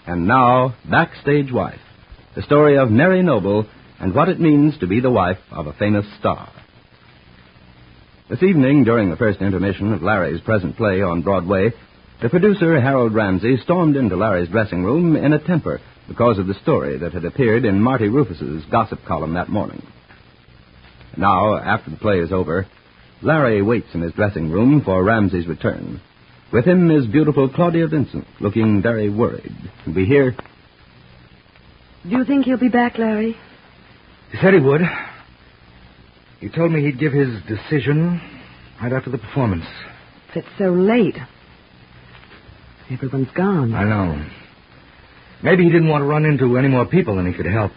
And now, Backstage Wife, the story of Mary Noble and what it means to be the wife of a famous star. This evening, during the first intermission of Larry's present play on Broadway, the producer, Harold Ramsey, stormed into Larry's dressing room in a temper because of the story that had appeared in Marty Rufus's gossip column that morning. Now, after the play is over, Larry waits in his dressing room for Ramsey's return. With him is beautiful Claudia Vincent, looking very worried. And we hear... Do you think he'll be back, Larry? He said he would. He told me he'd give his decision right after the performance. It's so late. Everyone's gone. I know. Maybe he didn't want to run into any more people than he could help.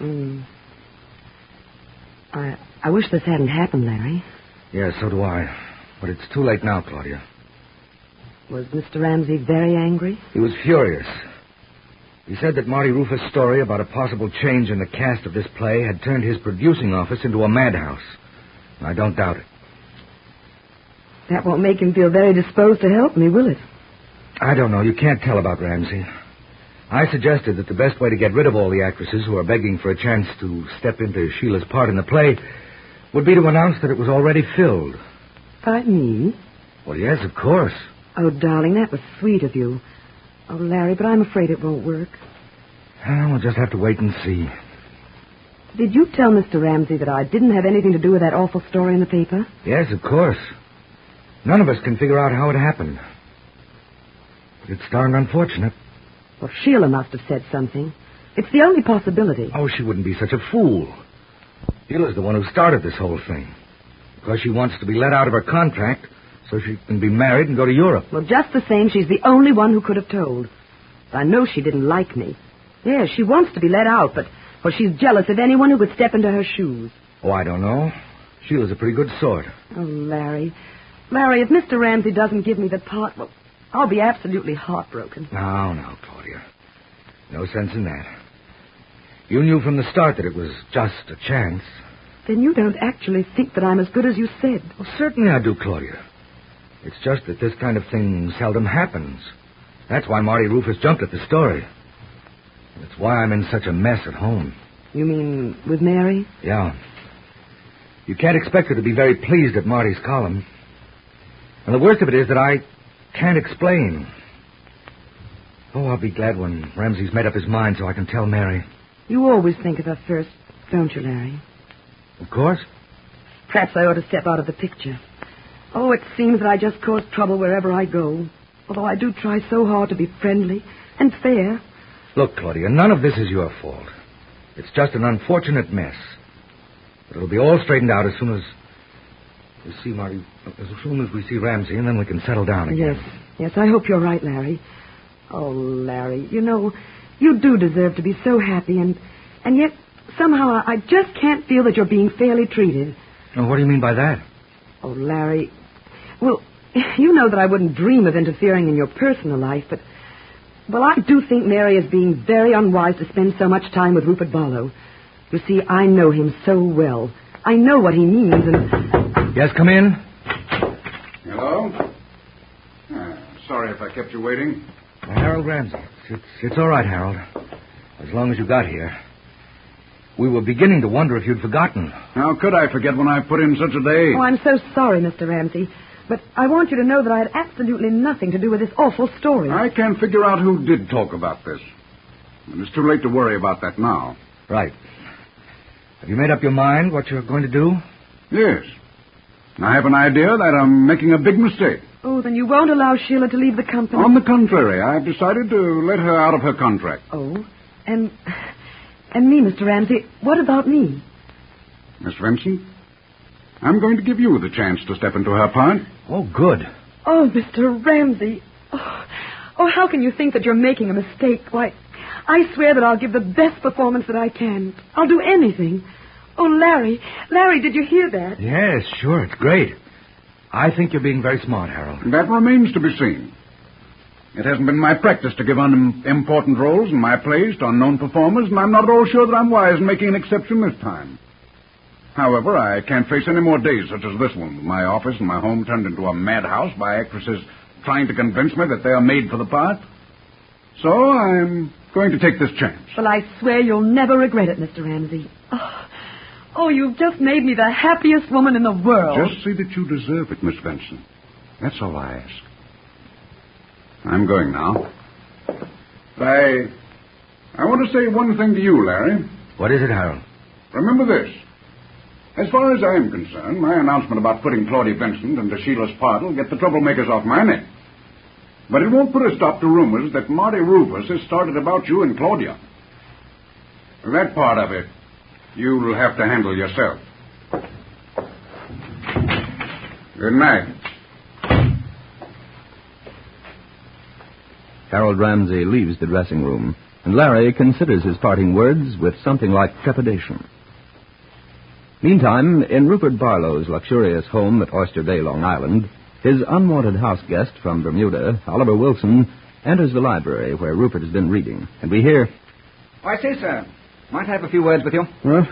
I wish this hadn't happened, Larry. Yeah, so do I. But it's too late now, Claudia. Was Mr. Ramsey very angry? He was furious. He said that Marty Rufus' story about a possible change in the cast of this play had turned his producing office into a madhouse. I don't doubt it. That won't make him feel very disposed to help me, will it? I don't know. You can't tell about Ramsey. I suggested that the best way to get rid of all the actresses who are begging for a chance to step into Sheila's part in the play would be to announce that it was already filled. By me? Well, yes, of course. Oh, darling, that was sweet of you. Oh, Larry, but I'm afraid it won't work. We'll just have to wait and see. Did you tell Mr. Ramsey that I didn't have anything to do with that awful story in the paper? Yes, of course. None of us can figure out how it happened. But it's darn unfortunate. Well, Sheila must have said something. It's the only possibility. Oh, she wouldn't be such a fool. Sheila's the one who started this whole thing. Because she wants to be let out of her contract so she can be married and go to Europe. Well, just the same, she's the only one who could have told. I know she didn't like me. Yes, she wants to be let out, but she's jealous of anyone who could step into her shoes. Oh, I don't know. Sheila's a pretty good sort. Oh, Larry. Larry, if Mr. Ramsey doesn't give me the part, well, I'll be absolutely heartbroken. No, Claudia. No sense in that. You knew from the start that it was just a chance. Then you don't actually think that I'm as good as you said. Well, certainly I do, Claudia. It's just that this kind of thing seldom happens. That's why Marty Rufus jumped at the story. It's why I'm in such a mess at home. You mean with Mary? Yeah. You can't expect her to be very pleased at Marty's column. And the worst of it is that I can't explain. Oh, I'll be glad when Ramsey's made up his mind so I can tell Mary. You always think of her first, don't you, Larry? Of course. Perhaps I ought to step out of the picture. Oh, it seems that I just cause trouble wherever I go. Although I do try so hard to be friendly and fair. Look, Claudia, none of this is your fault. It's just an unfortunate mess. But it'll be all straightened out as soon as we see Marty, as soon as we see Ramsey, and then we can settle down again. Yes, I hope you're right, Larry. Oh, Larry, you know, you do deserve to be so happy, and yet somehow I just can't feel that you're being fairly treated. Oh, what do you mean by that? Oh, Larry, well, you know that I wouldn't dream of interfering in your personal life, but, well, I do think Mary is being very unwise to spend so much time with Rupert Barlow. You see, I know him so well. I know what he means, and... Yes, come in. Hello? Sorry if I kept you waiting. Harold Ramsey. It's all right, Harold. As long as you got here. We were beginning to wonder if you'd forgotten. How could I forget when I put in such a day? Oh, I'm so sorry, Mr. Ramsey. But I want you to know that I had absolutely nothing to do with this awful story. I can't figure out who did talk about this. And it's too late to worry about that now. Right. Have you made up your mind what you're going to do? Yes. I have an idea that I'm making a big mistake. Oh, then you won't allow Sheila to leave the company? On the contrary, I've decided to let her out of her contract. Oh, and me, Mr. Ramsey, what about me? Miss Vincent, I'm going to give you the chance to step into her part. Oh, good. Oh, Mr. Ramsey. Oh, how can you think that you're making a mistake? Why, I swear that I'll give the best performance that I can. I'll do anything. Oh, Larry, did you hear that? Yes, sure, it's great. I think you're being very smart, Harold. That remains to be seen. It hasn't been my practice to give unimportant roles in my plays to unknown performers, and I'm not at all sure that I'm wise in making an exception this time. However, I can't face any more days such as this one, with my office and my home turned into a madhouse by actresses trying to convince me that they are made for the part. So I'm going to take this chance. Well, I swear you'll never regret it, Mr. Ramsey. Oh, you've just made me the happiest woman in the world. Just say that you deserve it, Miss Benson. That's all I ask. I'm going now. I want to say one thing to you, Larry. What is it, Harold? Remember this. As far as I am concerned, my announcement about putting Claudia Vincent into Sheila's part will get the troublemakers off my neck. But it won't put a stop to rumors that Marty Rufus has started about you and Claudia. That part of it, you'll have to handle yourself. Good night. Harold Ramsey leaves the dressing room, and Larry considers his parting words with something like trepidation. Meantime, in Rupert Barlow's luxurious home at Oyster Bay, Long Island, his unwanted house guest from Bermuda, Oliver Wilson, enters the library where Rupert has been reading, and we hear... Oh, I say, sir, might I have a few words with you? What?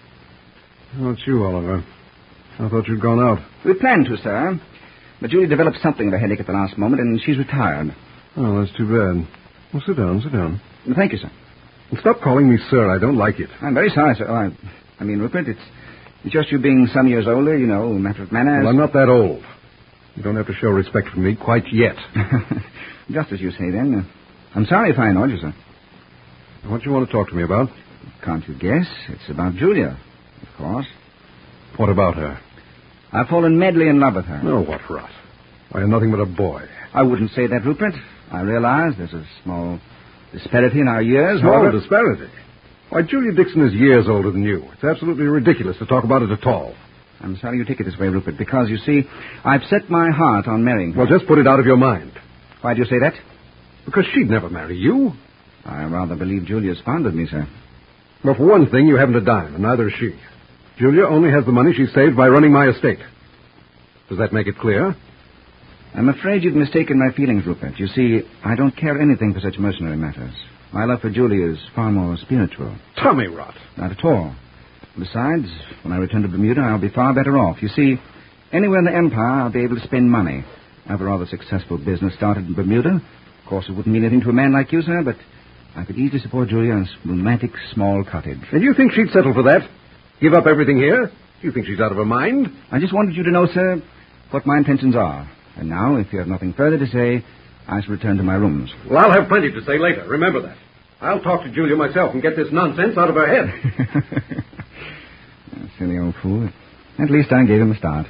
Oh, it's you, Oliver. I thought you'd gone out. We planned to, sir, but Julie developed something of a headache at the last moment, and she's retired. Oh, that's too bad. Well, sit down, sit down. Thank you, sir. And stop calling me sir. I don't like it. I'm very sorry, sir. Oh, I mean, Rupert, it's just you being some years older, you know, matter of manners. Well, I'm not that old. You don't have to show respect for me quite yet. Just as you say, then. I'm sorry if I annoyed you, sir. What do you want to talk to me about? Can't you guess? It's about Julia, of course. What about her? I've fallen madly in love with her. Oh, what rot. I am nothing but a boy. I wouldn't say that, Rupert. I realize there's a small disparity in our years. Small however... disparity? Why, Julia Dixon is years older than you. It's absolutely ridiculous to talk about it at all. I'm sorry you take it this way, Rupert, because, you see, I've set my heart on marrying her. Well, just put it out of your mind. Why do you say that? Because she'd never marry you. I rather believe Julia's fond of me, sir. Well, for one thing, you haven't a dime, and neither is she. Julia only has the money she saved by running my estate. Does that make it clear? I'm afraid you've mistaken my feelings, Rupert. You see, I don't care anything for such mercenary matters. My love for Julia is far more spiritual. Tummy rot. Not at all. Besides, when I return to Bermuda, I'll be far better off. You see, anywhere in the Empire, I'll be able to spend money. I have a rather successful business started in Bermuda. Of course, it wouldn't mean anything to a man like you, sir, but I could easily support Julia in a romantic small cottage. And you think she'd settle for that? Give up everything here? Do you think she's out of her mind? I just wanted you to know, sir, what my intentions are. And now, if you have nothing further to say, I shall return to my rooms. Well, I'll have plenty to say later. Remember that. I'll talk to Julia myself and get this nonsense out of her head. Silly old fool. At least I gave him a start.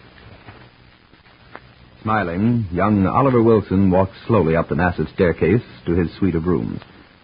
Smiling, young Oliver Wilson walks slowly up the massive staircase to his suite of rooms.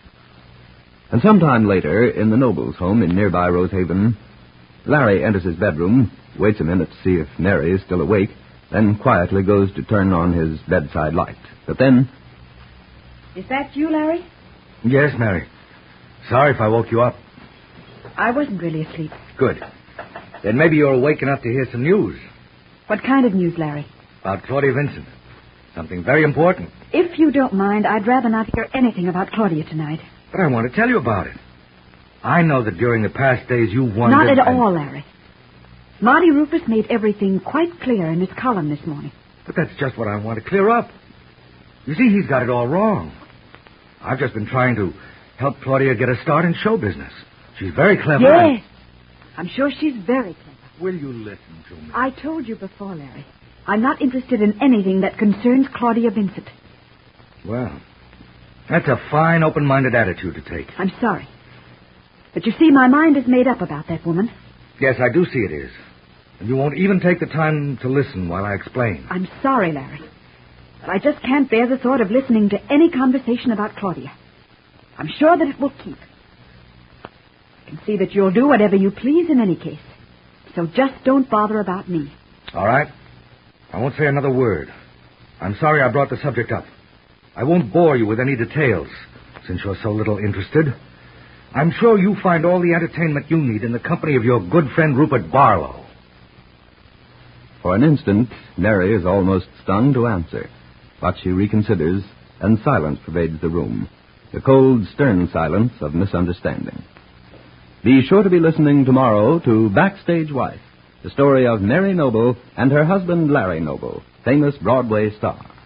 And sometime later, in the Noble's home in nearby Rosehaven, Larry enters his bedroom, waits a minute to see if Mary is still awake, then quietly goes to turn on his bedside light. But then... Is that you, Larry? Yes, Mary. Sorry if I woke you up. I wasn't really asleep. Good. Then maybe you're awake enough to hear some news. What kind of news, Larry? About Claudia Vincent. Something very important. If you don't mind, I'd rather not hear anything about Claudia tonight. But I want to tell you about it. I know that during the past days you wondered... Not at all, Larry. Marty Rufus made everything quite clear in his column this morning. But that's just what I want to clear up. You see, he's got it all wrong. I've just been trying to help Claudia get a start in show business. She's very clever. Yes. I'm sure she's very clever. Will you listen to me? I told you before, Larry. I'm not interested in anything that concerns Claudia Vincent. Well, that's a fine, open-minded attitude to take. I'm sorry. But you see, my mind is made up about that woman. Yes, I do see it is. And you won't even take the time to listen while I explain. I'm sorry, Larry. But I just can't bear the thought of listening to any conversation about Claudia. I'm sure that it will keep. I can see that you'll do whatever you please in any case. So just don't bother about me. All right. I won't say another word. I'm sorry I brought the subject up. I won't bore you with any details, since you're so little interested. I'm sure you find all the entertainment you need in the company of your good friend Rupert Barlow. For an instant, Mary is almost stung to answer. But she reconsiders, and silence pervades the room. The cold, stern silence of misunderstanding. Be sure to be listening tomorrow to Backstage Wife, the story of Mary Noble and her husband Larry Noble, famous Broadway star.